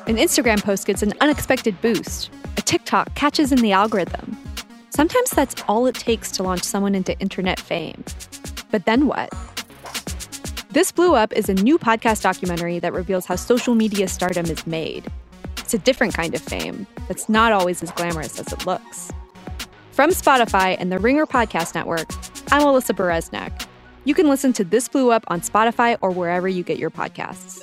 An Instagram post gets an unexpected boost. A TikTok catches in the algorithm. Sometimes that's all it takes to launch someone into internet fame. But then what? This Blew Up is a new podcast documentary that reveals how social media stardom is made. It's a different kind of fame that's not always as glamorous as it looks. From Spotify and the Ringer Podcast Network, I'm Alyssa Bereznek. You can listen to This Blew Up on Spotify or wherever you get your podcasts.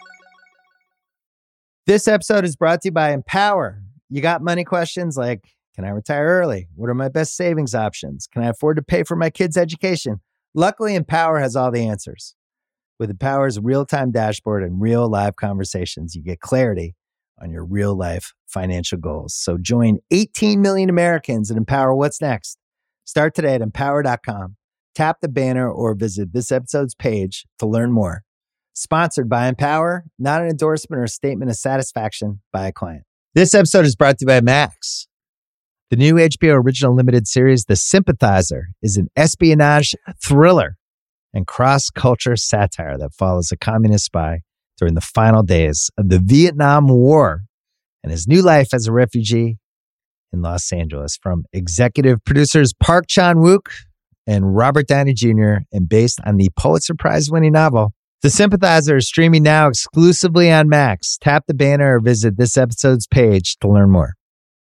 This episode is brought to you by Empower. You got money questions like, can I retire early? What are my best savings options? Can I afford to pay for my kids' education? Luckily, Empower has all the answers. With Empower's real-time dashboard and real live conversations, you get clarity on your real-life financial goals. So join 18 million Americans and Empower What's Next. Start today at empower.com. Tap the banner or visit this episode's page to learn more. Sponsored by Empower, not an endorsement or a statement of satisfaction by a client. This episode is brought to you by Max. The new HBO original limited series, The Sympathizer, is an espionage thriller and cross-culture satire that follows a communist spy during the final days of the Vietnam War and his new life as a refugee in Los Angeles. From executive producers Park Chan-wook and Robert Downey Jr. and based on the Pulitzer Prize-winning novel, The Sympathizer is streaming now exclusively on Max. Tap the banner or visit this episode's page to learn more.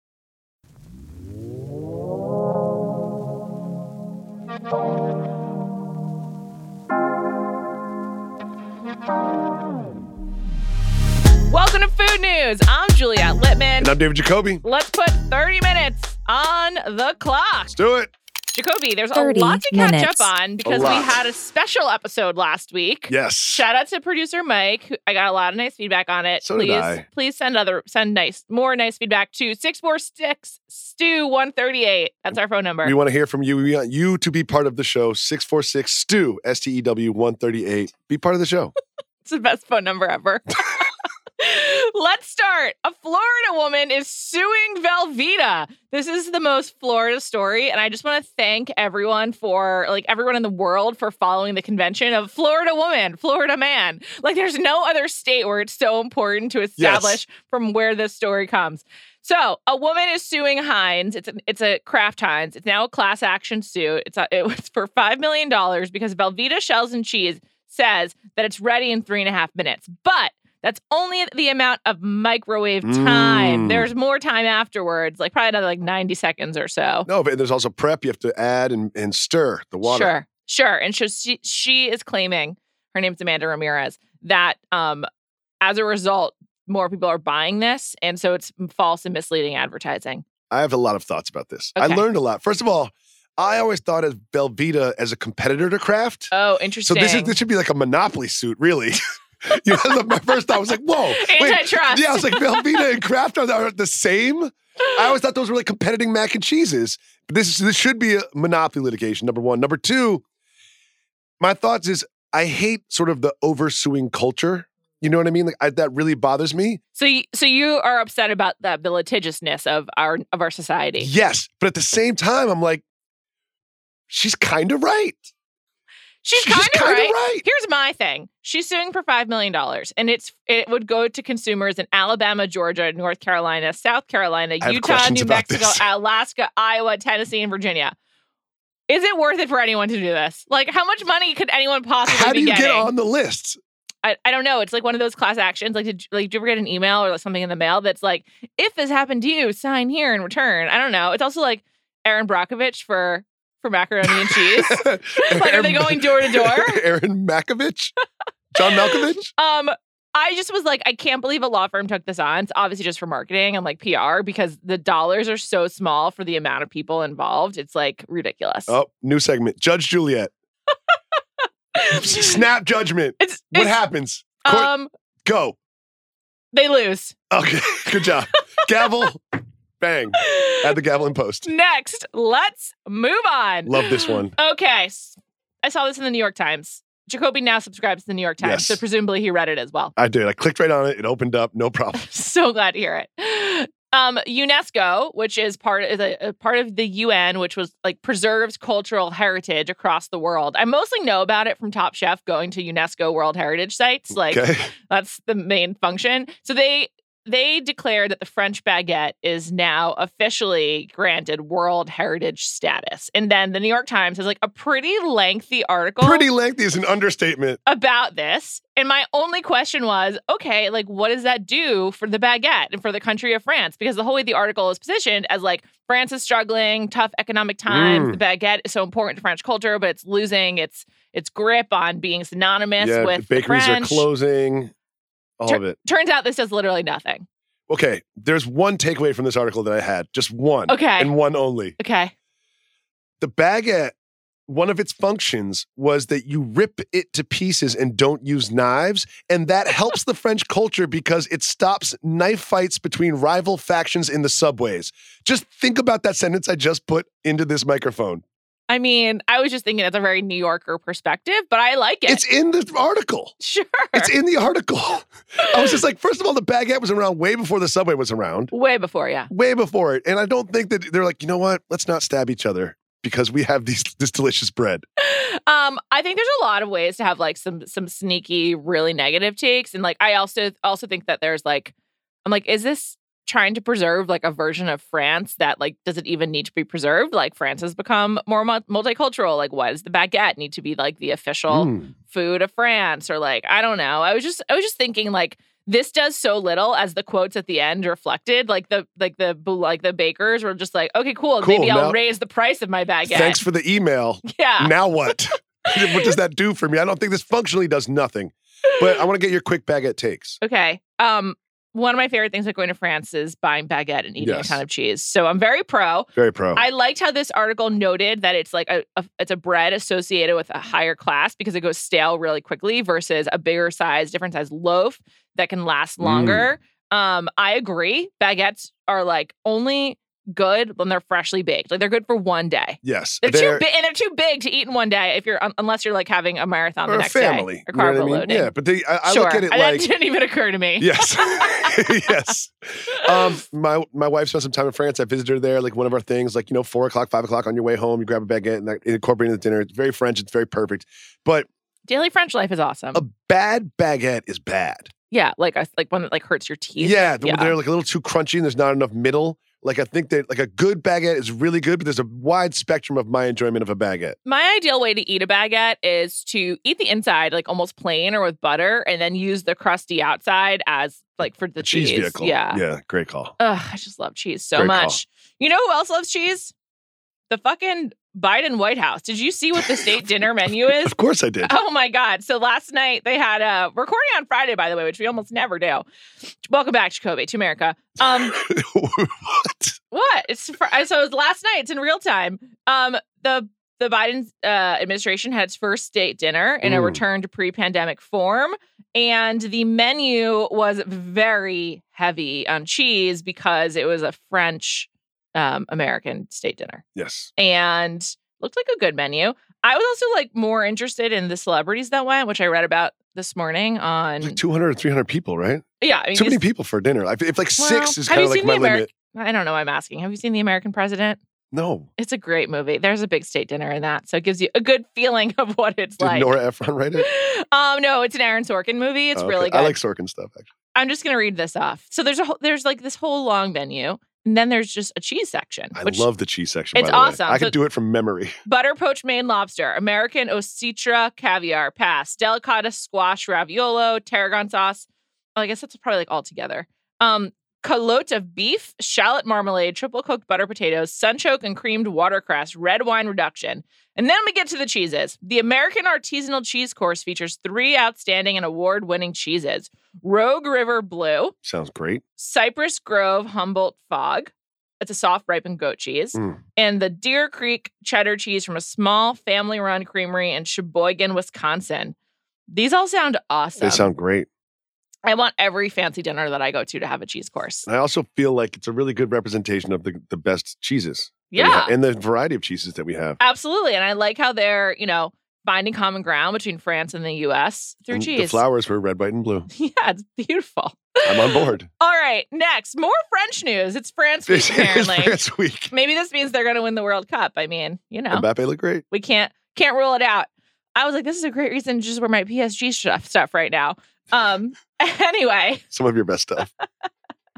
Welcome to Food News. I'm Juliette Littman. And I'm David Jacoby. Let's put 30 minutes on the clock. Let's do it. Jacoby, there's a lot to catch up on because we had a special episode last week. Yes. Shout out to producer Mike. I got a lot of nice feedback on it. So did I. Please send more nice feedback to 646-STEW-138. That's our phone number. We want to hear from you. We want you to be part of the show. 646-STEW, STEW-138. Be part of the show. It's the best phone number ever. Let's start. A Florida woman is suing Velveeta. This is the most Florida story, and I just want to thank everyone in the world for following the convention of Florida woman, Florida man. Like, there's no other state where it's so important to establish from where this story comes. So, a woman is suing Heinz. It's a Kraft Heinz. It's now a class action suit. It was for $5 million because Velveeta Shells and Cheese says that it's ready in 3.5 minutes. But that's only the amount of microwave time. There's more time afterwards, like probably another 90 seconds or so. No, but there's also prep. You have to add and stir the water. Sure. And she is claiming, her name's Amanda Ramirez, that as a result, more people are buying this. And so it's false and misleading advertising. I have a lot of thoughts about this. Okay. I learned a lot. First of all, I always thought of Velveeta as a competitor to Kraft. Oh, interesting. So this should be like a monopoly suit, really. My first thought was like, whoa. Antitrust. Yeah, I was like, Velveeta and Kraft are the same? I always thought those were like competing mac and cheeses. But this should be a monopoly litigation, number one. Number two, my thoughts is I hate sort of the oversuing culture. You know what I mean? That really bothers me. So you are upset about the litigiousness of our society. Yes, but at the same time, I'm like, she's kind of right. She's kind of right. Here's my thing. She's suing for $5 million, and it would go to consumers in Alabama, Georgia, North Carolina, South Carolina, Utah, New Mexico, Alaska, Iowa, Tennessee, and Virginia. Is it worth it for anyone to do this? Like, how much money could anyone possibly be getting? How do you get on the list? I don't know. It's like one of those class actions. Like, did you ever get an email or something in the mail that's like, if this happened to you, sign here in return? I don't know. It's also like Aaron Brockovich for macaroni and cheese. Are they going door to door? Aaron Malkovich? John Malkovich? I just was like, I can't believe a law firm took this on. It's obviously just for marketing and like PR because the dollars are so small for the amount of people involved. It's like ridiculous. Oh, new segment. Judge Juliet. Snap judgment. What happens? Go. They lose. Okay, good job. Gavel. Bang. Add the gavel in post. Next, let's move on. Love this one. Okay. I saw this in the New York Times. Jacoby now subscribes to the New York Times, so presumably he read it as well. I did. I clicked right on it. It opened up. No problem. So glad to hear it. UNESCO, which is part of the UN, which was like preserves cultural heritage across the world. I mostly know about it from Top Chef going to UNESCO World Heritage sites. Like that's the main function. So they they declared that the French baguette is now officially granted World Heritage status. And then the New York Times has like a pretty lengthy article. Pretty lengthy is an understatement. About this. And my only question was, okay, like what does that do for the baguette and for the country of France? Because the whole way the article is positioned as like France is struggling, tough economic times. The baguette is so important to French culture, but it's losing its grip on being synonymous with the bakeries French. are closing. All of it. Turns out this does literally nothing. Okay, there's one takeaway from this article that I had. Just one. Okay. And one only. Okay. The baguette, one of its functions was that you rip it to pieces and don't use knives. And that helps the French culture because it stops knife fights between rival factions in the subways. Just think about that sentence I just put into this microphone. I mean, I was just thinking it's a very New Yorker perspective, but I like it. It's in the article. Sure. It's in the article. I was just like, first of all, the baguette was around way before the subway was around. Way before, yeah. Way before it. And I don't think that they're like, you know what? Let's not stab each other because we have this delicious bread. I think there's a lot of ways to have like some sneaky, really negative takes. And like, I also think that there's like, I'm like, is this trying to preserve like a version of France that like, does it even need to be preserved? Like France has become more multicultural. Like why does the baguette need to be like the official food of France? Or like, I don't know. I was just thinking like this does so little as the quotes at the end reflected. Like the bakers were just like, okay, cool. Maybe I'll raise the price of my baguette. Thanks for the email. Yeah. Now what? What does that do for me? I don't think this functionally does nothing. But I want to get your quick baguette takes. Okay. One of my favorite things about going to France is buying baguette and eating a ton of cheese. So I'm very pro. Very pro. I liked how this article noted that it's like it's a bread associated with a higher class because it goes stale really quickly versus a bigger size, different size loaf that can last longer. I agree. Baguettes are like only good when they're freshly baked. Like they're good for one day. Yes. They're too big, and they're too big to eat in one day if you're unless you're like having a marathon the next family. day or carb You know what I mean? Yeah, but I look at it that like didn't even occur to me. Yes. Yes. My wife spent some time in France. I visited her there, like one of our things, like, 4:00, 5:00 on your way home, you grab a baguette and incorporate it in the dinner. It's very French. It's very perfect. But daily French life is awesome. A bad baguette is bad. Yeah, like one that like hurts your teeth. Yeah, they're like a little too crunchy and there's not enough middle. Like I think that like a good baguette is really good, but there's a wide spectrum of my enjoyment of a baguette. My ideal way to eat a baguette is to eat the inside like almost plain or with butter, and then use the crusty outside as like for the cheese vehicle. Yeah, great call. Ugh, I just love cheese so much. You know who else loves cheese? The fucking Biden White House. Did you see what the state dinner menu is? Of course I did. Oh my God. So last night they had a recording on Friday, by the way, which we almost never do. Welcome back, Jacoby, to America. What? So it was last night. It's in real time. The Biden administration had its first state dinner in a return to pre-pandemic form. And the menu was very heavy on cheese because it was a French American state dinner. Yes. And looked like a good menu. I was also like more interested in the celebrities that went, which I read about this morning on like 200 or 300 people, right? Yeah. I mean, too many people for dinner. If like 6 is kind of like my limit. I don't know why I'm asking. Have you seen The American President? No. It's a great movie. There's a big state dinner in that. So it gives you a good feeling of what it's like. Did Nora Ephron write it? No, it's an Aaron Sorkin movie. It's really good. I like Sorkin stuff, actually. I'm just going to read this off. So there's like this whole long menu. And then there's just a cheese section. I love the cheese section. It's awesome. I could do it from memory. Butter poached Maine lobster, American Ositra caviar, pass, delicata squash raviolo, tarragon sauce. Well, I guess that's probably like all together. Calotte of beef, shallot marmalade, triple cooked butter potatoes, sunchoke and creamed watercress, red wine reduction. And then we get to the cheeses. The American Artisanal Cheese Course features 3 outstanding and award-winning cheeses. Rogue River Blue. Sounds great. Cypress Grove Humboldt Fog. It's a soft ripened goat cheese. And the Deer Creek cheddar cheese from a small family-run creamery in Sheboygan, Wisconsin. These all sound awesome. They sound great. I want every fancy dinner that I go to have a cheese course. I also feel like it's a really good representation of the best cheeses. Yeah. And the variety of cheeses that we have. Absolutely. And I like how they're, finding common ground between France and the U.S. through cheese. The flowers were red, white, and blue. Yeah, it's beautiful. I'm on board. All right, next, more French news. It's France week, apparently. It's France week. Maybe this means they're going to win the World Cup. I mean, Mbappe looked great. We can't rule it out. I was like, this is a great reason to just wear my PSG stuff right now. Anyway. Some of your best stuff.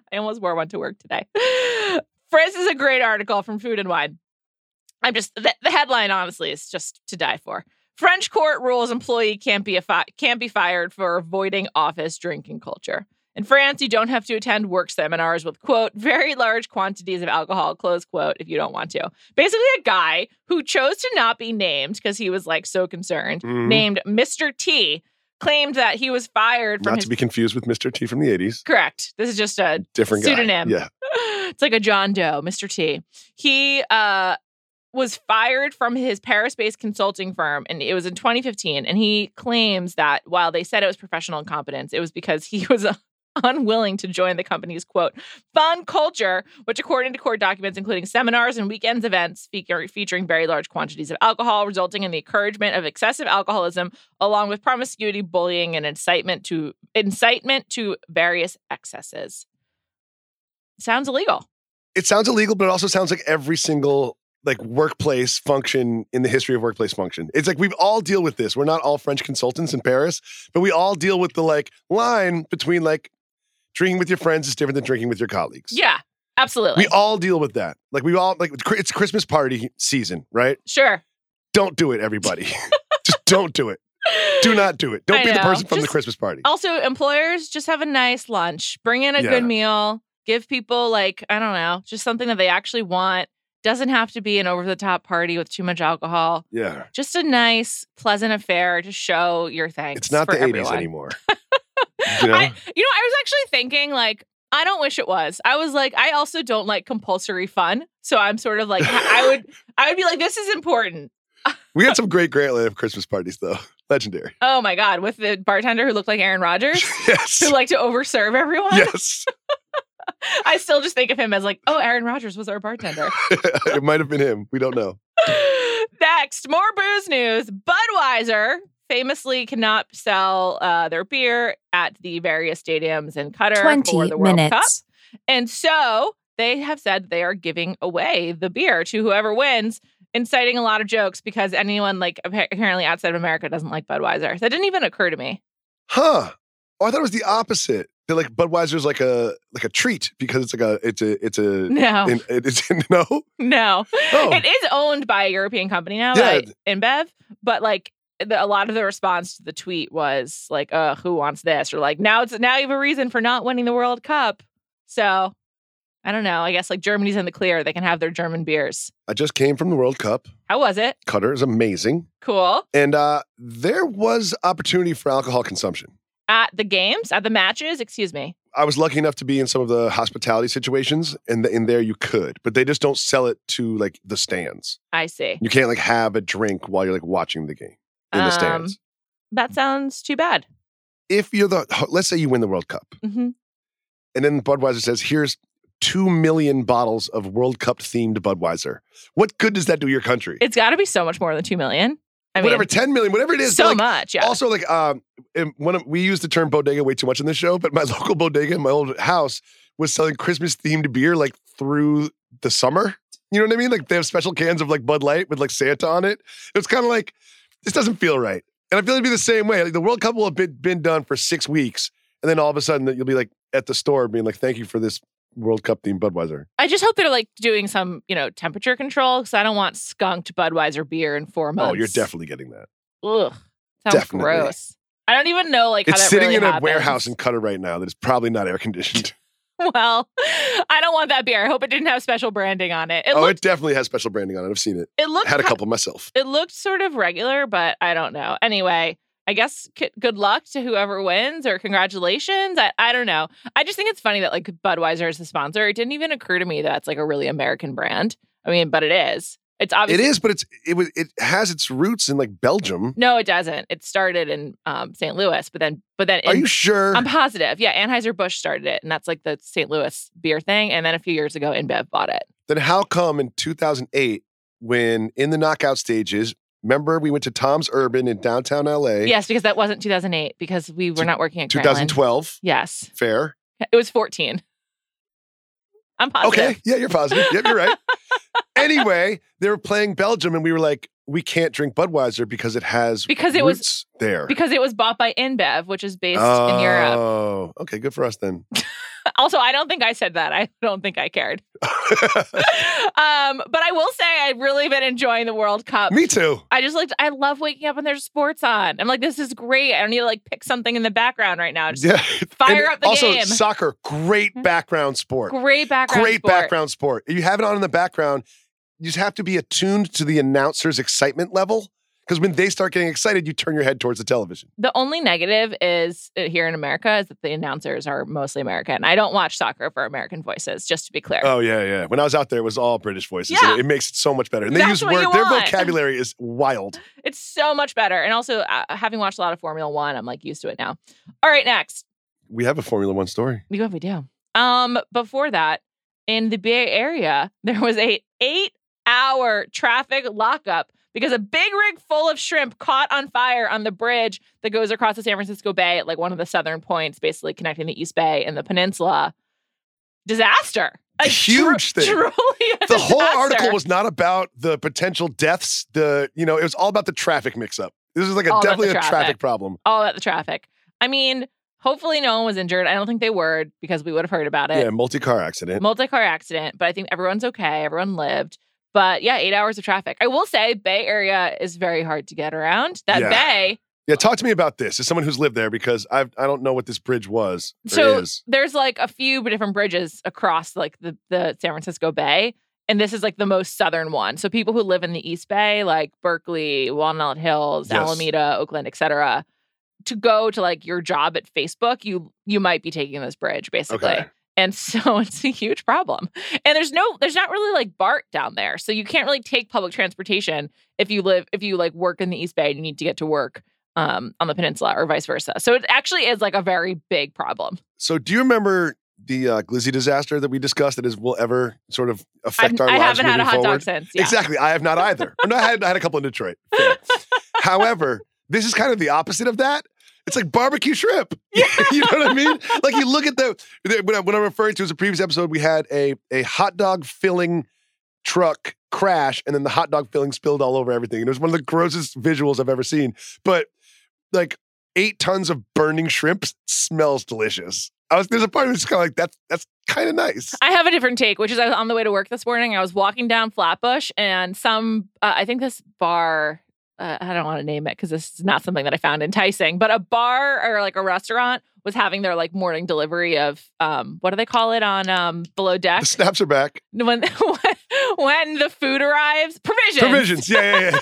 I almost wore one to work today. This is a great article from Food and Wine. The headline, honestly, is just to die for. French court rules employee can't be fired for avoiding office drinking culture. In France, you don't have to attend work seminars with, quote, very large quantities of alcohol, close quote, if you don't want to. Basically, a guy who chose to not be named because he was like so concerned, named Mr. T, claimed that he was fired from Not to be confused with Mr. T from the 80s. Correct. This is just a Different pseudonym. guy. Yeah. It's like a John Doe, Mr. T. He was fired from his Paris-based consulting firm, and it was in 2015. And he claims that while they said it was professional incompetence, it was because he was unwilling to join the company's, quote, fun culture, which according to court documents, including seminars and weekends events featuring very large quantities of alcohol, resulting in the encouragement of excessive alcoholism, along with promiscuity, bullying, and incitement to various excesses. Sounds illegal. It sounds illegal, but it also sounds like every single like workplace function in the history of workplace function. It's like we all deal with this. We're not all French consultants in Paris, but we all deal with the like line between like drinking with your friends is different than drinking with your colleagues. Yeah, absolutely. We all deal with that. Like we all like it's Christmas party season, right? Sure. Don't do it, everybody. Just don't do it. Do not do it. Don't be the person from the Christmas party. Also, employers, just have a nice lunch. Bring in a good meal. Give people like, I don't know, just something that they actually want. Doesn't have to be an over-the-top party with too much alcohol. Yeah. Just a nice, pleasant affair to show your thanks. It's not for the everyone. 80s anymore. I was actually thinking, like, I don't wish it was. I was like, I also don't like compulsory fun. So I'm sort of like, I would be like, this is important. We had some great Grant Live Christmas parties, though. Legendary. Oh, my God. With the bartender who looked like Aaron Rodgers? Yes. Who liked to overserve everyone? Yes. I still just think of him as like, oh, Aaron Rodgers was our bartender. It might have been him. We don't know. Next, more booze news. Budweiser famously cannot sell their beer at the various stadiums in Qatar 20 for the World minutes. Cup. And so they have said they are giving away the beer to whoever wins, inciting a lot of jokes because anyone like apparently outside of America doesn't like Budweiser. That didn't even occur to me. Huh. Oh, I thought it was the opposite. They're like Budweiser's like a treat because it's like it's a No. No. No. Oh. It is owned by a European company now, by InBev, but like a lot of the response to the tweet was like, who wants this? Or like, now you have a reason for not winning the World Cup. So I don't know. I guess like Germany's in the clear. They can have their German beers. I just came from the World Cup. How was it? Qatar is amazing. Cool. And there was opportunity for alcohol consumption. At the games? At the matches? Excuse me. I was lucky enough to be in some of the hospitality situations, and in there you could, but they just don't sell it to like the stands. I see. You can't like have a drink while you're like watching the game in the stands. That sounds too bad. If you're let's say you win the World Cup, Mm-hmm. and then Budweiser says, here's 2 million bottles of World Cup themed Budweiser. What good does that do your country? It's got to be so much more than 2 million. I Whatever, mean, 10 million, whatever it is. so like, much, yeah. Also, like, we use the term bodega way too much in this show, but my local bodega in my old house was selling Christmas themed beer like through the summer. You know what I mean? Like they have special cans of like Bud Light with like Santa on it. It's kind of like, this doesn't feel right. And I feel it'd be the same way. Like the World Cup will have been done for 6 weeks. And then all of a sudden you'll be like at the store being like, thank you for this World Cup themed Budweiser. I just hope they're like doing some, temperature control because I don't want skunked Budweiser beer in 4 months. Oh, you're definitely getting that. Ugh. Sounds Definitely. gross. I don't even know like how It's that sitting really in a happens. warehouse in Qatar right now that is probably not air conditioned. Well, I don't want that beer. I hope it didn't have special branding on it. It definitely has special branding on it. I've seen it. It looked Had a couple myself. It looked sort of regular, but I don't know. Anyway, I guess good luck to whoever wins or congratulations. I don't know. I just think it's funny that like Budweiser is the sponsor. It didn't even occur to me that it's like a really American brand. I mean, but it is. It's obviously It is, but it has its roots in like Belgium. No, it doesn't. It started in St. Louis, but then Are you sure? I'm positive. Yeah, Anheuser-Busch started it, and that's like the St. Louis beer thing. And then a few years ago, InBev bought it. Then how come in 2008, when in the knockout stages, remember we went to Tom's Urban in downtown LA? Yes, because that wasn't 2008 because we were not working at Grantland. 2012. Yes. Fair. It was 14. I'm positive. Okay. Yeah, you're positive. Yep, you're right. Anyway, they were playing Belgium, and we were like, we can't drink Budweiser because it has roots there. Because it was bought by InBev, which is based in Europe. Oh, okay. Good for us then. Also, I don't think I said that. I don't think I cared. But I will say I've really been enjoying the World Cup. Me too. I love waking up when there's sports on. I'm like, this is great. I don't need to like pick something in the background right now. Just fire up the also, game. Soccer, great background sport. Great background sport. If you have it on in the background, you just have to be attuned to the announcer's excitement level. Because when they start getting excited, you turn your head towards the television. The only negative is here in America is that the announcers are mostly American. I don't watch soccer for American voices, just to be clear. Oh, yeah. When I was out there, it was all British voices. Yeah. It makes it so much better. And they That's use what words. you Their want. vocabulary is wild. It's so much better. And also, having watched a lot of Formula One, I'm like used to it now. All right, next. We have a Formula One story. We do. Before that, in the Bay Area, there was a 8-hour traffic lockup because a big rig full of shrimp caught on fire on the bridge that goes across the San Francisco Bay at like one of the southern points, basically connecting the East Bay and the peninsula. Disaster. A huge thing. Truly a The whole disaster. article was not about the potential deaths. It was all about the traffic mix-up. This is like definitely a traffic problem. All about the traffic. I mean, hopefully no one was injured. I don't think they were because we would have heard about it. Yeah, multi-car accident. Multi-car accident, but I think everyone's okay. Everyone lived. But yeah, 8 hours of traffic. I will say Bay Area is very hard to get around. Bay. Yeah, talk to me about this as someone who's lived there because I don't know what this bridge was or So is. there's like a few different bridges across like the San Francisco Bay. And this is like the most southern one. So people who live in the East Bay, like Berkeley, Walnut Hills, Yes. Alameda, Oakland, et cetera, to go to like your job at Facebook, you might be taking this bridge basically. Okay. And so it's a huge problem. And there's not really like BART down there. So you can't really take public transportation if you like work in the East Bay and you need to get to work on the peninsula or vice versa. So it actually is like a very big problem. So do you remember the Glizzy disaster that we discussed that will ever sort of affect our I lives haven't had a hot moving dog forward? since. Yeah. Exactly. I have not either. No, I had a couple in Detroit. Fair. However, this is kind of the opposite of that. It's like barbecue shrimp. You know what I mean? Like you look at what I'm referring to is a previous episode, we had a hot dog filling truck crash and then the hot dog filling spilled all over everything. And it was one of the grossest visuals I've ever seen. But like 8 tons of burning shrimp smells delicious. There's a part of me that's kind of like, that's kind of nice. I have a different take, which is I was on the way to work this morning. I was walking down Flatbush and I think this bar, I don't want to name it because this is not something that I found enticing, but a bar or like a restaurant was having their like morning delivery of, what do they call it on Below Deck? The snaps are back. When the food arrives, provisions. Yeah.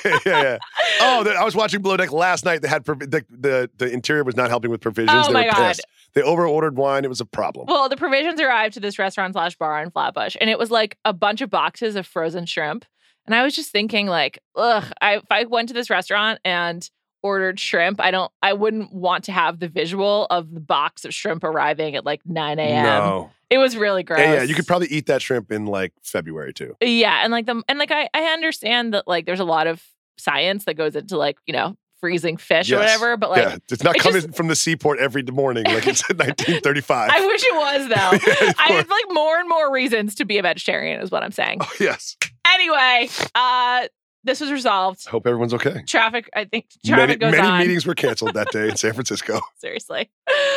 Oh, I was watching Below Deck last night. They had the interior was not helping with provisions. Oh They my were God. pissed. They over-ordered wine. It was a problem. Well, the provisions arrived to this restaurant/bar in Flatbush, and it was like a bunch of boxes of frozen shrimp. And I was just thinking, like, if I went to this restaurant and ordered shrimp, I wouldn't want to have the visual of the box of shrimp arriving at like 9 a.m. No. It was really gross. Yeah, you could probably eat that shrimp in like February too. Yeah, and I understand that like there's a lot of science that goes into like, freezing fish or Yes. whatever, but like it's not it's coming just- from the seaport every morning like it's 1935. I wish it was though. Yeah, of I course. have like more and more reasons to be a vegetarian is what I'm saying. Oh, yes. Anyway, this was resolved. Hope everyone's okay. Traffic goes Many on. meetings were canceled that day in San Francisco. Seriously.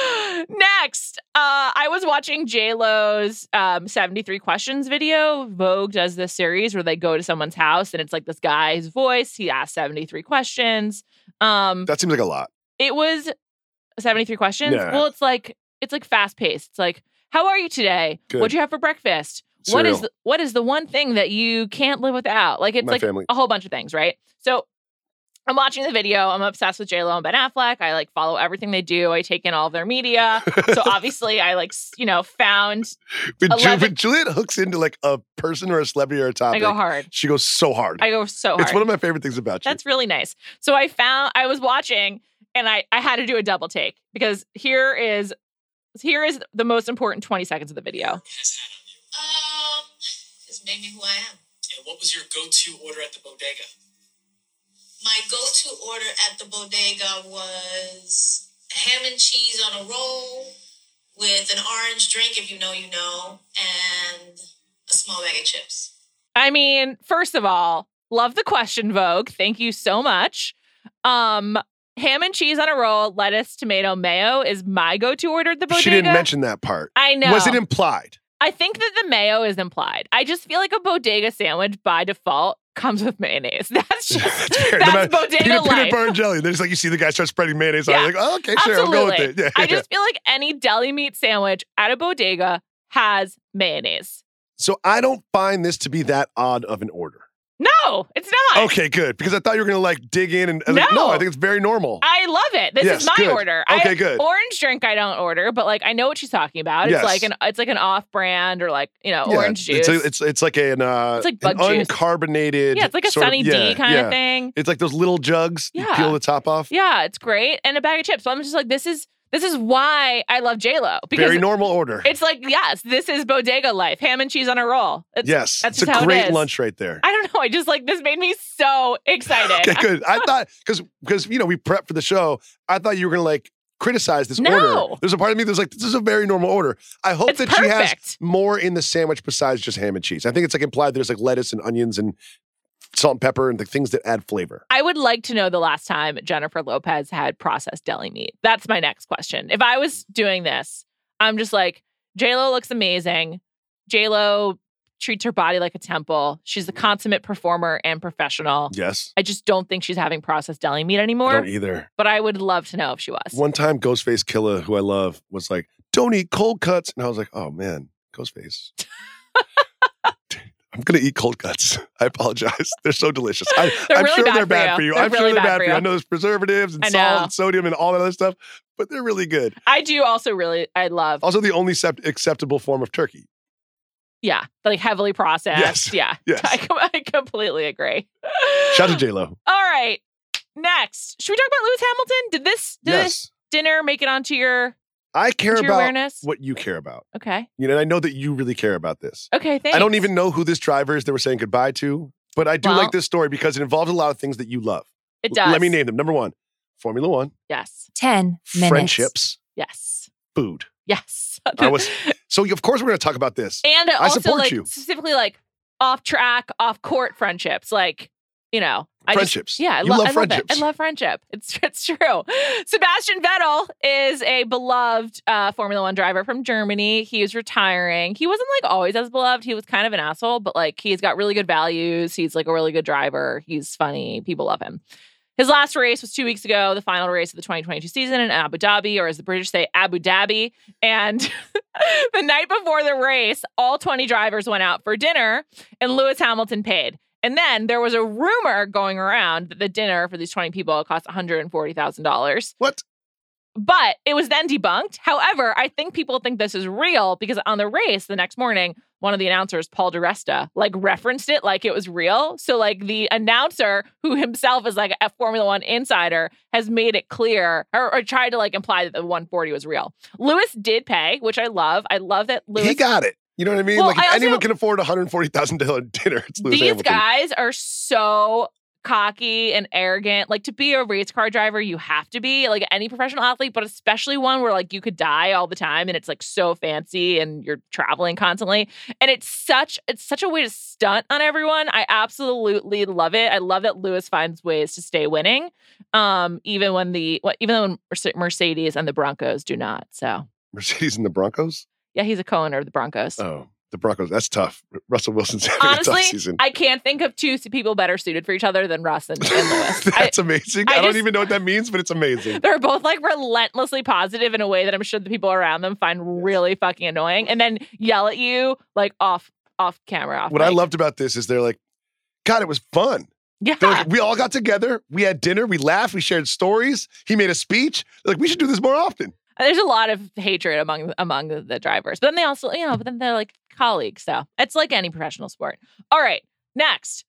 Next, I was watching J-Lo's 73 Questions video. Vogue does this series where they go to someone's house and it's like this guy's voice. He asks 73 questions. That seems like a lot. It was 73 questions. Yeah. Well, it's like fast paced. It's like, how are you today? Good. What'd you have for breakfast? Cereal. What is the one thing that you can't live without? Like it's My like family. a whole bunch of things, right? So I'm watching the video. I'm obsessed with J-Lo and Ben Affleck. I like follow everything they do. I take in all of their media. So obviously I like, found When Juliet hooks into like a person or a celebrity or a topic, I go hard. she goes so hard. I go so hard. It's one of my favorite things about you. That's really nice. So I was watching and I had to do a double take because here is the most important 20 seconds of the video. Has had on you? It's made me who I am. And what was your go-to order at the bodega? My go-to order at the bodega was ham and cheese on a roll with an orange drink, if you know, and a small bag of chips. I mean, first of all, love the question, Vogue. Thank you so much. ham and cheese on a roll, lettuce, tomato, mayo is my go-to order at the bodega. She didn't mention that part. I know. Was it implied? I think that the mayo is implied. I just feel like a bodega sandwich by default comes with mayonnaise. That's just that's bodega life. Peanut butter and jelly. There's like you see the guy start spreading mayonnaise on. Like, oh, okay, sure, absolutely. I'll go with it. Yeah, I just feel like any deli meat sandwich at a bodega has mayonnaise. So I don't find this to be that odd of an order. No, it's not. Okay, good. Because I thought you were going to like dig in and No. I think it's very normal. I love it. This is my good. order. Okay, good. Orange drink I don't order, but like I know what she's talking about. Yes. It's like an off-brand or like, orange juice. It's like an like bug juice. uncarbonated. Yeah, it's like a Sunny D kind of thing. It's like those little jugs. You Yeah. peel the top off. Yeah, it's great. And a bag of chips. So I'm just like, this is why I love J-Lo. Because Very normal order. it's like, yes, this is bodega life. Ham and cheese on a roll. Yes. That's It's just a how great it is. lunch right there. I don't know. I just like, this made me so excited. Okay, good. I thought, because we prepped for the show, I thought you were going to like criticize this No. order. There's a part of me that's like, this is a very normal order. I hope It's that she has perfect. more in the sandwich besides just ham and cheese. I think it's like implied there's like lettuce and onions and salt and pepper and the things that add flavor. I would like to know the last time Jennifer Lopez had processed deli meat. That's my next question. If I was doing this, I'm just like, J-Lo looks amazing. J-Lo treats her body like a temple. She's a consummate performer and professional. Yes. I just don't think she's having processed deli meat I anymore. don't either. But I would love to know if she was. One time, Ghostface Killah, who I love, was like, don't eat cold cuts. And I was like, oh man, Ghostface. I'm going to eat cold cuts. I apologize. They're so delicious. I'm really sure bad they're for bad you. for you. They're I'm sure really they're bad bad for for you. you. I know there's preservatives and I salt know. and sodium and all that other stuff, but they're really good. I do also I love, Also, the only acceptable form of turkey. yeah, like heavily processed. Yes. Yeah. Yes. I completely agree. Shout out to J-Lo. All right. Next, should we talk about Lewis Hamilton? Did this Yes. dinner make it onto your I care into your about awareness? what you care about. Okay. And I know that you really care about this. Okay, thanks. I don't even know who this driver is that we're saying goodbye to, but I do Well- like this story because it involves a lot of things that you love. It does. Let me name them. Number 1, Formula One. Yes. 10 minutes. Friendships, Yes. food. Yes. So of course we're going to talk about this. And also support like you. specifically like off track, off court friendships. Like, Friendships. I You love love it. friendships. I love friendship. It's true. Sebastian Vettel is a beloved Formula One driver from Germany. He is retiring. He wasn't like always as beloved. He was kind of an asshole, but like he's got really good values. He's like a really good driver. He's funny. People love him. His last race was 2 weeks ago, the final race of the 2022 season in Abu Dhabi, or as the British say, Abu Dhabi. And the night before the race, all 20 drivers went out for dinner and Lewis Hamilton paid. And then there was a rumor going around that the dinner for these 20 people cost $140,000. What? But it was then debunked. However, I think people think this is real because on the race the next morning, one of the announcers, Paul DiResta, like referenced it like it was real. So like the announcer, who himself is like a Formula One insider, has made it clear or tried to like imply that the 140 was real. Lewis did pay, which I love. I love that Lewis. He got it. You know what I mean? Well, like if I also- anyone can afford a $140,000 dinner, it's Lewis These Hamilton. guys are so cocky and arrogant. Like to be a race car driver, you have to be like any professional athlete, but especially one where like you could die all the time and it's like so fancy and you're traveling constantly. And it's such a way to stunt on everyone. I absolutely love it. I love that Lewis finds ways to stay winning, even when Mercedes and the Broncos do not. So Mercedes and the Broncos? yeah, he's a co-owner of the Broncos. Oh, the Broncos. That's tough. Russell Wilson's having a Honestly, tough season. I can't think of two people better suited for each other than Russ and Lewis. That's amazing. I I don't just- even know what that means, but it's amazing. They're both like relentlessly positive in a way that I'm sure the people around them find really fucking annoying, and then yell at you like off camera. What I loved about this is they're like, God, it was fun. Yeah. They're like, we all got together. We had dinner. We laughed. We shared stories. He made a speech. They're like, we should do this more often. There's a lot of hatred among the drivers, but then they also, but then they're like colleagues. So it's like any professional sport. All right. Next,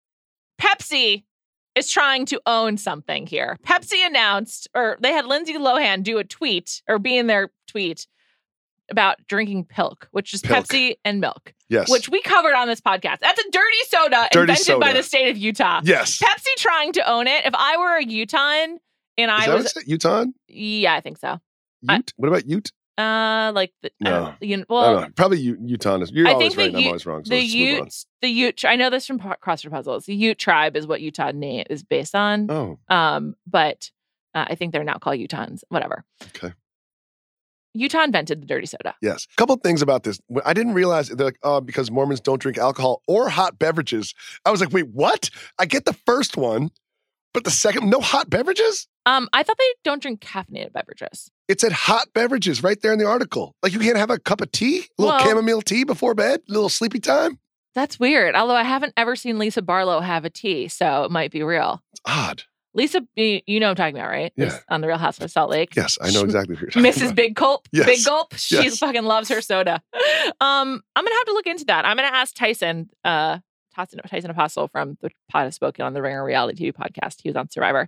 Pepsi is trying to own something here. Pepsi announced, or they had Lindsay Lohan do a tweet or be in their tweet about drinking Pilk, which is Pilk. Pepsi and milk, Yes. which we covered on this podcast. That's a dirty soda Dirty invented by soda. the state of Utah. Yes. Pepsi trying to own it. If I were a Utahn and Is I that was, what it's Utah? yeah, I think so. Ute? What about Ute? Like the, No. I I well, don't know. Probably Utah. You're I always think right and I'm the always wrong. So the let's move on. Ute. I know this from Crossword Puzzles. The Ute tribe is what Utah name is based on. Oh. But I think they're now called Utahns. Whatever. Okay. Utah invented the dirty soda. Yes. A couple things about this. I didn't realize they're like, oh, because Mormons don't drink alcohol or hot beverages. I was like, wait, what? I get the first one, but the second, no hot beverages? I thought they don't drink caffeinated beverages. It said hot beverages right there in the article. Like you can't have a cup of tea, a little Well- chamomile tea before bed, a little sleepy time. That's weird. Although I haven't ever seen Lisa Barlow have a tea, so it might be real. It's odd. Lisa, you know what I'm talking about, right? Yeah. Lisa on the Real Housewives of Salt Lake. Yes, I know exactly what you're talking Mrs. about. Big Gulp. Yes. Big Gulp. She Yes. fucking loves her soda. I'm gonna have to look into that. I'm gonna ask Tyson Apostle from the Pod Has Spoken on the Ringer reality TV podcast. He was on Survivor.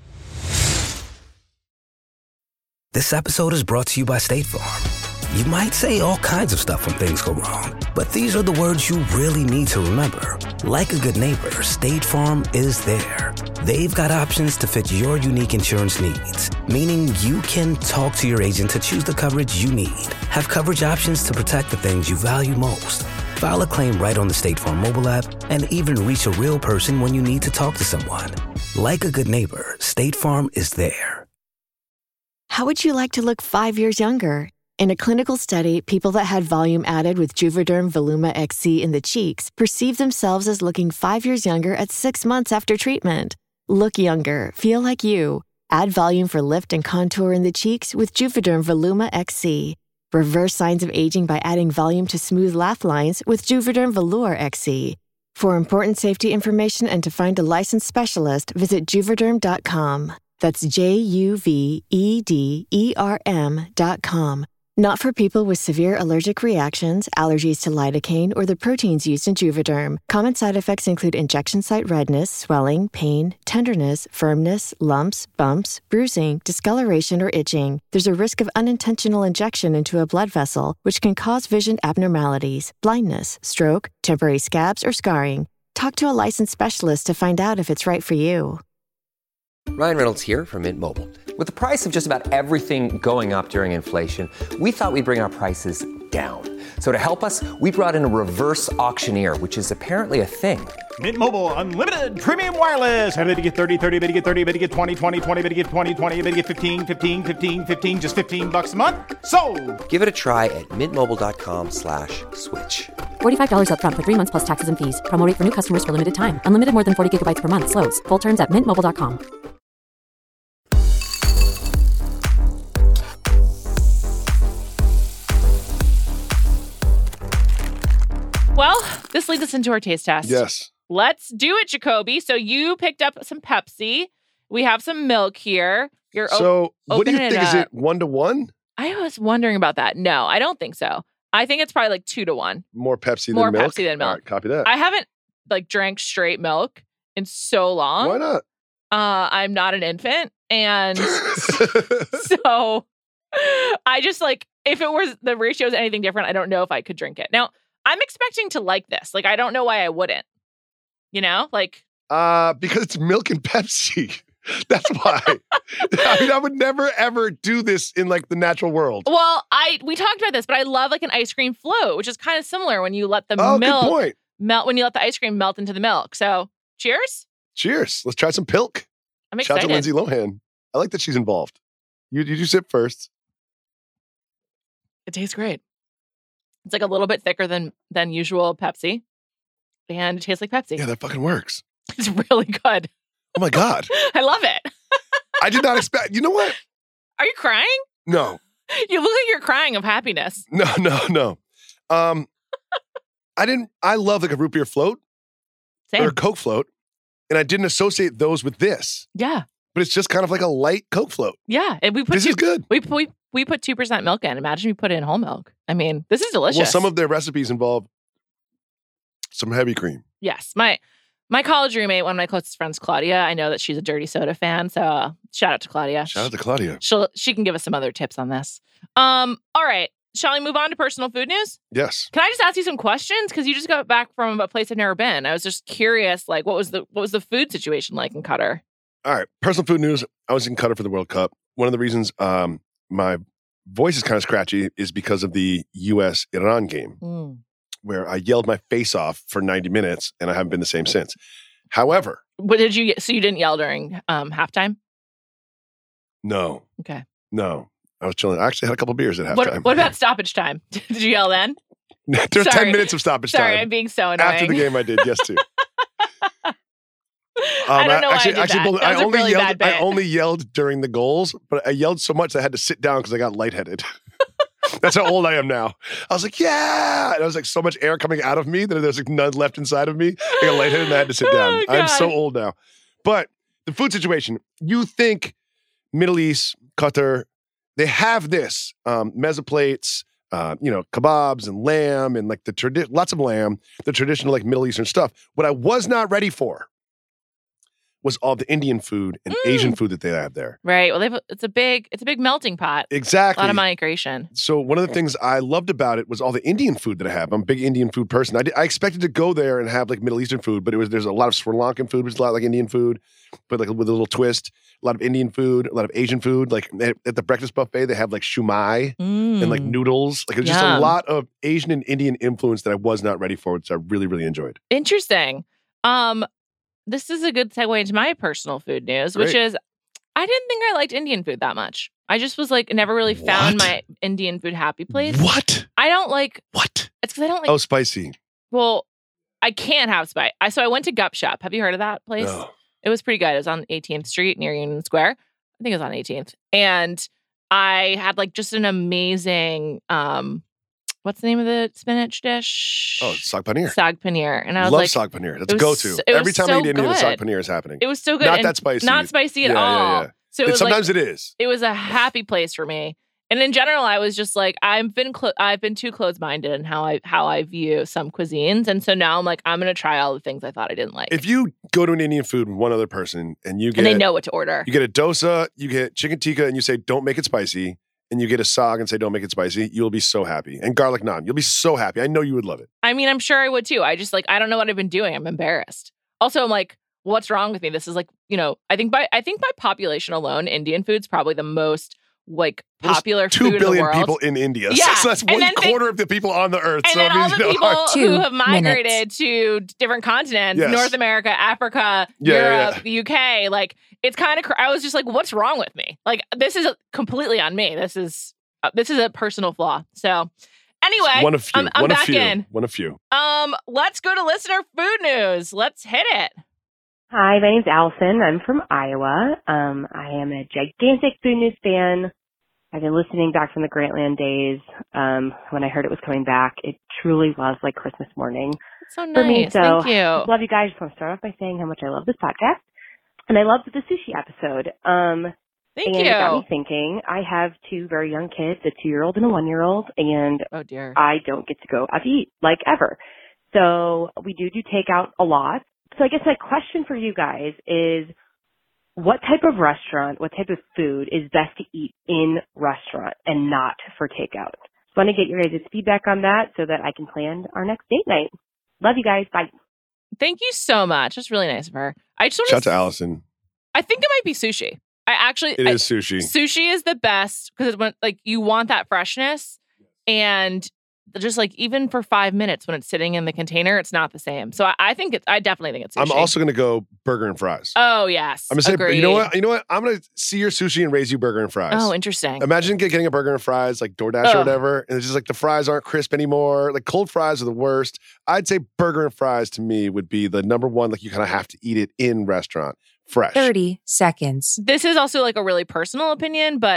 This episode is brought to you by State Farm. You might say all kinds of stuff when things go wrong, but these are the words you really need to remember. Like a good neighbor, State Farm is there. They've got options to fit your unique insurance needs, meaning you can talk to your agent to choose the coverage you need, have coverage options to protect the things you value most, file a claim right on the State Farm mobile app, and even reach a real person when you need to talk to someone. Like a good neighbor, State Farm is there. How would you like to look 5 years younger? In a clinical study, people that had volume added with Juvederm Voluma XC in the cheeks perceived themselves as looking 5 years younger at 6 months after treatment. Look younger, feel like you. Add volume for lift and contour in the cheeks with Juvederm Voluma XC. Reverse signs of aging by adding volume to smooth laugh lines with Juvederm Velour XC. For important safety information and to find a licensed specialist, visit Juvederm.com. That's JUVEDERM.com. Not for people with severe allergic reactions, allergies to lidocaine, or the proteins used in Juvederm. Common side effects include injection site redness, swelling, pain, tenderness, firmness, lumps, bumps, bruising, discoloration, or itching. There's a risk of unintentional injection into a blood vessel, which can cause vision abnormalities, blindness, stroke, temporary scabs, or scarring. Talk to a licensed specialist to find out if it's right for you. Ryan Reynolds here from Mint Mobile. With the price of just about everything going up during inflation, we thought we'd bring our prices down. So to help us, we brought in a reverse auctioneer, which is apparently a thing. Mint Mobile Unlimited Premium Wireless. How to get 30, 30, bit to get 30, bit to get 20, 20, 20, bit to get 20, 20, bit to get 15, 15, 15, 15, just $15 a month? Sold! Give it a try at mintmobile.com/switch. $45 up front for 3 months plus taxes and fees. Promo rate for new customers for limited time. Unlimited more than 40 gigabytes per month. Slows full terms at mintmobile.com. Well, this leads us into our taste test. Yes. Let's do it, Jacoby. So you picked up some Pepsi. We have some milk here. You're So what do you opening think? it Is up. it 1-to-1? I was wondering about that. No, I don't think so. I think it's probably like 2-to-1. More Pepsi More than milk? Pepsi than milk. All right, copy that. I haven't like drank straight milk in so long. Why not? I'm not an infant, and so I just like if it was the ratio is anything different, I don't know if I could drink it. Now I'm expecting to like this. Like I don't know why I wouldn't. You know, like Because it's milk and Pepsi. That's why. I mean, I would never ever do this in like the natural world. well, we talked about this, but I love like an ice cream float, which is kind of similar when you let the Oh, good milk point. melt when you let the ice cream melt into the milk. So cheers. Cheers. Let's try some pilk. I'm Shout out excited. to Lindsay Lohan. I like that she's involved. You sip first. It tastes great. It's like a little bit thicker than usual Pepsi, and it tastes like Pepsi. Yeah, that fucking works. It's really good. Oh my God. I love it. I did not expect. You know what? Are you crying? No. You look like you're crying of happiness. No. I love like a root beer float or Same. a Coke float, and I didn't associate those with this. Yeah. But it's just kind of like a light Coke float. Yeah. And we put This is good. We put 2% milk in. Imagine we put it in whole milk. I mean, this is delicious. Well, some of their recipes involve some heavy cream. Yes. My college roommate, one of my closest friends, Claudia, I know that she's a dirty soda fan. So shout out to Claudia. Shout out to Claudia. She can give us some other tips on this. All right. Shall we move on to personal food news? Yes. Can I just ask you some questions? Because you just got back from a place I've never been. I was just curious, like, what was the food situation like in Qatar? All right. Personal food news. I was in Qatar for the World Cup. One of the reasons my voice is kind of scratchy is because of the U.S.-Iran game, where I yelled my face off for 90 minutes, and I haven't been the same since. However, What did you? So you didn't yell during halftime? No. Okay. No. I was chilling. I actually had a couple beers at halftime. What about stoppage time? Did you yell then? There's 10 minutes of stoppage time. Sorry, I'm being so annoying. After the game, I did. Yes, too. I don't know why I did that. That was a really bad bit. I only yelled during the goals, but I yelled so much that I had to sit down because I got lightheaded. That's how old I am now. I was like, yeah. And there was like so much air coming out of me that there's like none left inside of me. I got lightheaded and I had to sit down. Oh, I'm so old now. But the food situation, you think Middle East, Qatar, they have this, mezza plates, kebabs and lamb and like lots of lamb, the traditional like Middle Eastern stuff. What I was not ready for was all the Indian food and Asian food that they have there. Right. Well, it's a big melting pot. Exactly. A lot of migration. So one of the things I loved about it was all the Indian food that I have. I'm a big Indian food person. I expected to go there and have like Middle Eastern food, but there's a lot of Sri Lankan food, which is a lot like Indian food, but like with a little twist. A lot of Indian food, a lot of Asian food. Like at the breakfast buffet, they have like shumai and like noodles. Like it's just a lot of Asian and Indian influence that I was not ready for, which I really, really enjoyed. Interesting. This is a good segue into my personal food news, which is I didn't think I liked Indian food that much. I just was like, never really found my Indian food happy place. What? I don't like. What? It's because I don't like. Oh, spicy. Well, I can't have spice. So I went to Gup Shop. Have you heard of that place? No. It was pretty good. It was on 18th Street near Union Square. I think it was on 18th. And I had like just an amazing, what's the name of the spinach dish? Oh, saag paneer. Saag paneer. And I was Love like, saag paneer. That's a go-to. Every time I eat Indian, saag paneer is happening. It was so good. Not that spicy. Not spicy at all. Yeah. So it was sometimes like, it is. It was a happy place for me. And in general, I was just like, I've been too closed-minded in how I view some cuisines, and so now I'm like, I'm gonna try all the things I thought I didn't like. If you go to an Indian food with one other person and you get, and they know what to order, you get a dosa, you get chicken tikka, and you say don't make it spicy, and you get a saag and say don't make it spicy, you'll be so happy. And garlic naan, you'll be so happy. I know you would love it. I mean, I'm sure I would too. I just like I don't know what I've been doing. I'm embarrassed. Also, I'm like, what's wrong with me? This is like, I think by population alone, Indian food's probably the most like popular food in the world. 2 billion people in India. Yeah. So that's one quarter of the people on the earth. And so then all the people who have migrated to different continents, Yes. North America, Africa, Europe, the UK, like it's kind of, I was just like, what's wrong with me? Like, this is completely on me. This is a personal flaw. So anyway, one of few. I'm back in. One of few. Let's go to listener food news. Let's hit it. Hi, my name's Allison. I'm from Iowa. I am a gigantic Food News fan. I've been listening back from the Grantland days. When I heard it was coming back, it truly was like Christmas morning. That's so nice. For me. So, thank you. I love you guys. I just want to start off by saying how much I love this podcast. And I loved the sushi episode. Thank you. you. It got me thinking. I have 2 very young kids, a 2-year-old and a 1-year-old, and oh dear, I don't get to go out to eat like ever. So we do takeout a lot. So I guess my question for you guys is, what type of restaurant, what type of food is best to eat in restaurant and not for takeout? Just want to get your guys' feedback on that so that I can plan our next date night. Love you guys. Bye. Thank you so much. That's really nice of her. I just want Shout out to Allison. I think it might be sushi. It is sushi. Sushi is the best because like you want that freshness, and just like even for 5 minutes when it's sitting in the container, it's not the same. So I definitely think it's sushi. I'm also going to go burger and fries. Oh yes, I'm going to say, you know what? I'm going to see your sushi and raise you burger and fries. Oh, interesting. Imagine getting a burger and fries like DoorDash or whatever, and it's just like the fries aren't crisp anymore. Like cold fries are the worst. I'd say burger and fries to me would be the number one. Like you kind of have to eat it in restaurant, fresh. 30 seconds. This is also like a really personal opinion, but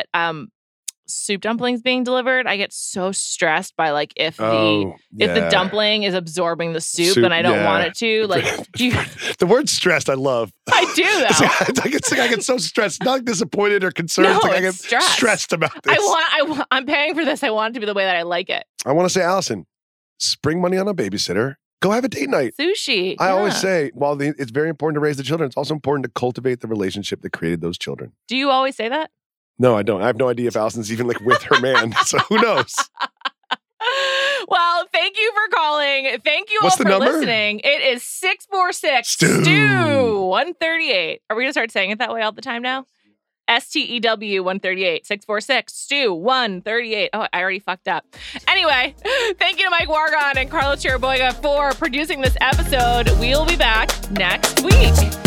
soup dumplings being delivered, I get so stressed by like if the dumpling is absorbing the soup and I don't want it to. Like the word stressed, I love. I do though. I get so stressed, not disappointed or concerned. No, I get stressed about this. I'm paying for this. I want it to be the way that I like it. I want to say, Allison, spring money on a babysitter. Go have a date night. Sushi. I always say, while it's very important to raise the children, it's also important to cultivate the relationship that created those children. Do you always say that? No, I don't. I have no idea if Allison's even like with her man. So who knows? Well, thank you for calling. Thank you all for listening. It is 646 Stew 138. Are we going to start saying it that way all the time now? STEW 138 646 Stew 138. Oh, I already fucked up. Anyway, thank you to Mike Wargon and Carlos Chiriboga for producing this episode. We'll be back next week.